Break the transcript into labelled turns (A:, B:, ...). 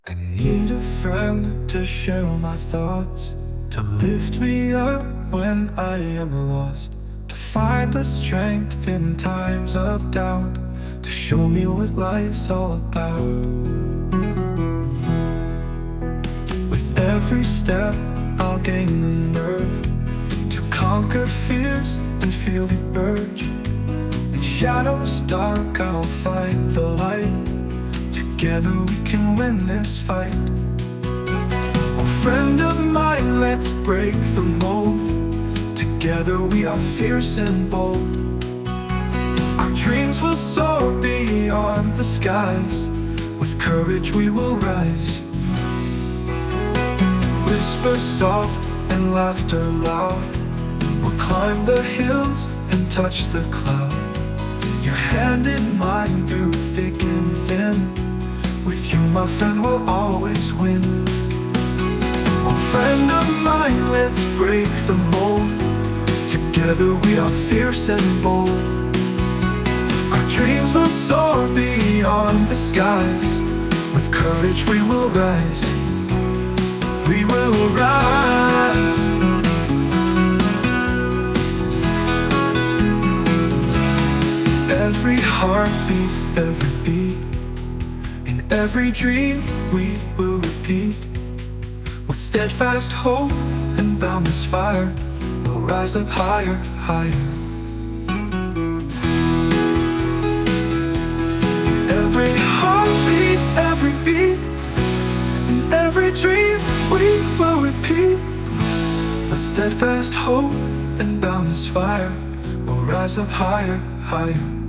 A: I need a friend to share my thoughts, to lift me up when I am lost, to find the strength in times of doubt, to show me what life's all about. With every step I'll gain the nerve to conquer fears and feel the urge. In shadows dark I'll find the light. Together we can win this fight. Oh, friend of mine, let's break the mold. Together we are fierce and bold. Our dreams will soar beyond the skies. With courage we will rise. Whisper soft and laughter loud. We'll climb the hills and touch the cloud. Your hand in mine through thick and thin. With you, my friend, we'll always win. Oh, friend of mine, let's break the mold. Together we are fierce and bold. Our dreams will soar beyond the skies. With courage we will rise. We will rise. Every heartbeat, every beat, every dream we will repeat. With steadfast hope and boundless fire, we'll rise up higher, higher. Every heartbeat, every beat, and every dream we will repeat. With steadfast hope and boundless fire, we'll rise up higher, higher.